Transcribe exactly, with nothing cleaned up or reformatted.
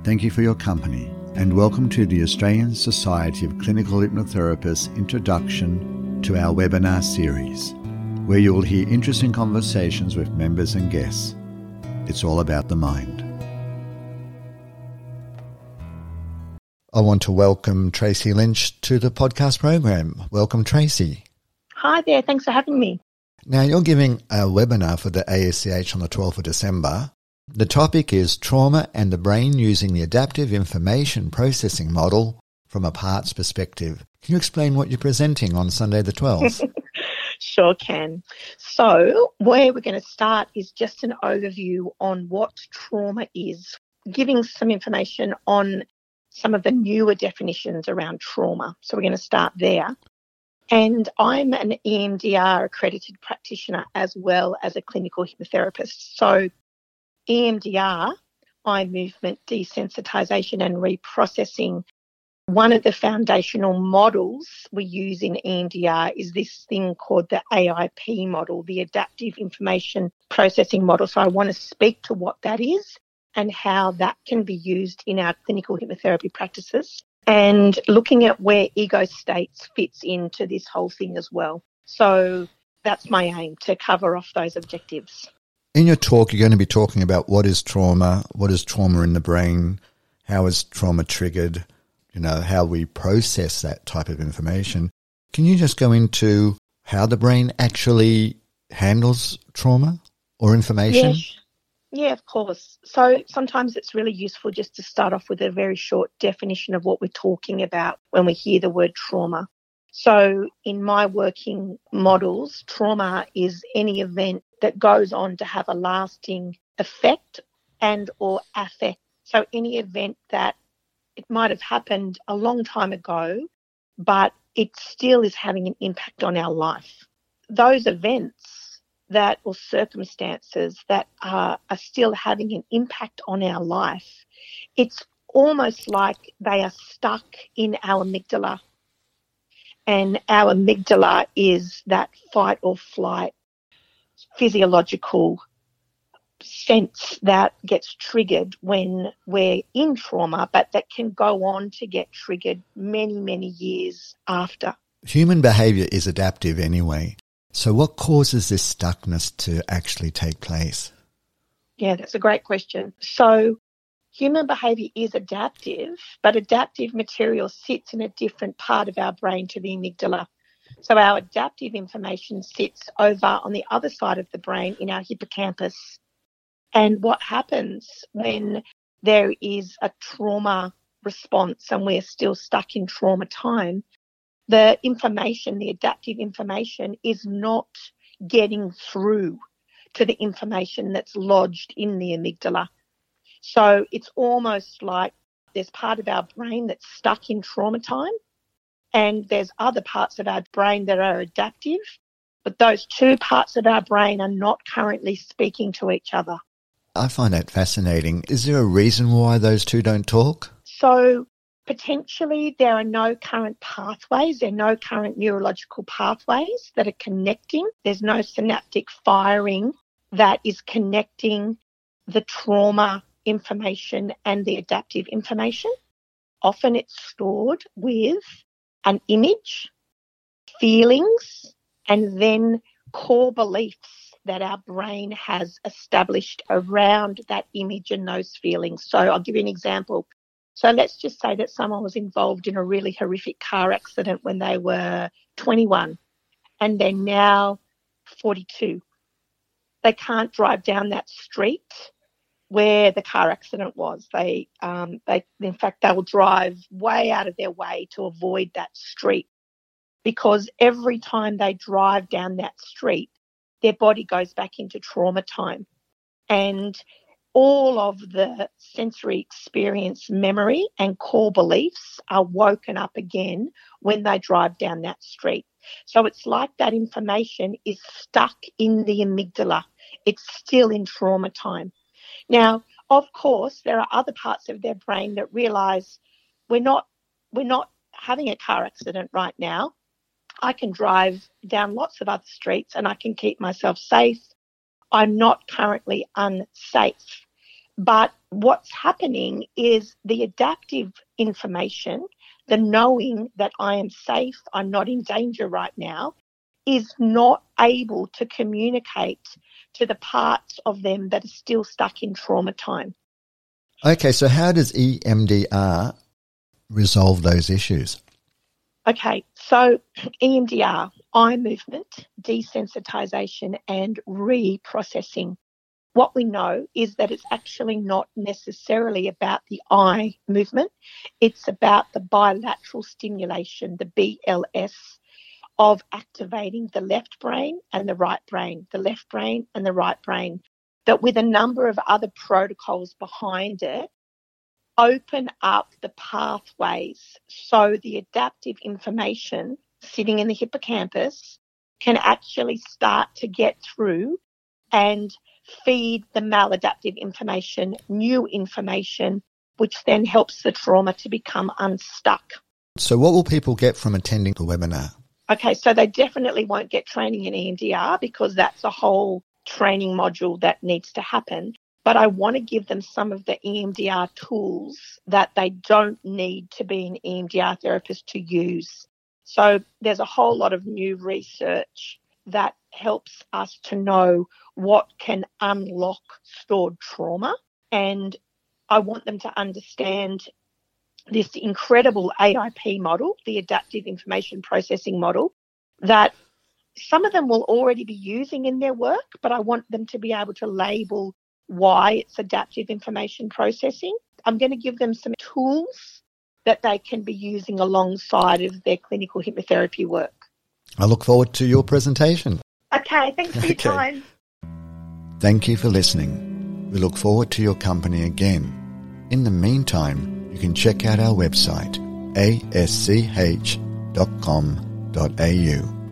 Thank you for your company and welcome to the Australian Society of Clinical Hypnotherapists Introduction to our webinar series, where you will hear interesting conversations with members and guests. It's all about the mind. I want to welcome Tracy Lynch to the podcast program. Welcome, Tracy. Hi there. Thanks for having me. Now, you're giving a webinar for the A S C H on the twelfth of December. The topic is trauma and the brain using the adaptive information processing model from a parts perspective. Can you explain what you're presenting on Sunday the twelfth? Sure can. So where we're going to start is just an overview on what trauma is, giving some information on some of the newer definitions around trauma. So we're going to start there. And I'm an E M D R accredited practitioner as well as a clinical hypnotherapist. So E M D R, eye movement desensitization and reprocessing, one of the foundational models we use in E M D R is this thing called the A I P model, the Adaptive Information Processing Model. So I want to speak to what that is and how that can be used in our clinical hypnotherapy practices, and looking at where ego states fits into this whole thing as well. So that's my aim, to cover off those objectives. In your talk, you're going to be talking about what is trauma, what is trauma in the brain, how is trauma triggered, you know, how we process that type of information. Can you just go into how the brain actually handles trauma or information? Yes. Yeah, of course. So sometimes it's really useful just to start off with a very short definition of what we're talking about when we hear the word trauma. So in my working models, trauma is any event that goes on to have a lasting effect and or affect. So any event that it might have happened a long time ago, but it still is having an impact on our life. Those events that or circumstances that are, are still having an impact on our life, it's almost like they are stuck in our amygdala. And our amygdala is that fight or flight physiological sense that gets triggered when we're in trauma, but that can go on to get triggered many, many years after. Human behaviour is adaptive anyway. So what causes this stuckness to actually take place? Yeah, that's a great question. So human behaviour is adaptive, but adaptive material sits in a different part of our brain to the amygdala. So our adaptive information sits over on the other side of the brain in our hippocampus. And what happens when there is a trauma response and we're still stuck in trauma time, the information, the adaptive information is not getting through to the information that's lodged in the amygdala. So it's almost like there's part of our brain that's stuck in trauma time, and there's other parts of our brain that are adaptive, but those two parts of our brain are not currently speaking to each other. I find that fascinating. Is there a reason why those two don't talk? So potentially there are no current pathways, there are no current neurological pathways that are connecting. There's no synaptic firing that is connecting the trauma information and the adaptive information. Often it's stored with an image, feelings, and then core beliefs that our brain has established around that image and those feelings. So I'll give you an example. So let's just say that someone was involved in a really horrific car accident when they were twenty-one and they're now forty-two. They can't drive down that street where the car accident was. They, um, they, in fact, they will drive way out of their way to avoid that street, because every time they drive down that street, their body goes back into trauma time. And all of the sensory experience, memory and core beliefs are woken up again when they drive down that street. So it's like that information is stuck in the amygdala. It's still in trauma time. Now, of course, there are other parts of their brain that realise we're not we're not having a car accident right now. I can drive down lots of other streets and I can keep myself safe. I'm not currently unsafe. But what's happening is the adaptive information, the knowing that I am safe, I'm not in danger right now, is not able to communicate to the parts of them that are still stuck in trauma time. Okay, so how does E M D R resolve those issues? Okay, so E M D R, eye movement, desensitization and reprocessing. What we know is that it's actually not necessarily about the eye movement. It's about the bilateral stimulation, the B L S, of activating the left brain and the right brain, the left brain and the right brain, that with a number of other protocols behind it, open up the pathways so the adaptive information sitting in the hippocampus can actually start to get through and feed the maladaptive information new information, which then helps the trauma to become unstuck. So what will people get from attending the webinar? Okay, so they definitely won't get training in E M D R because that's a whole training module that needs to happen. But I want to give them some of the E M D R tools that they don't need to be an E M D R therapist to use. So there's a whole lot of new research that helps us to know what can unlock stored trauma. And I want them to understand this incredible A I P model, the Adaptive Information Processing model, that some of them will already be using in their work, but I want them to be able to label why it's adaptive information processing. I'm going to give them some tools that they can be using alongside of their clinical hypnotherapy work. I look forward to your presentation. Okay, thanks for your Okay. time. Thank you for listening. We look forward to your company again. In the meantime, you can check out our website, a s c h dot com dot a u.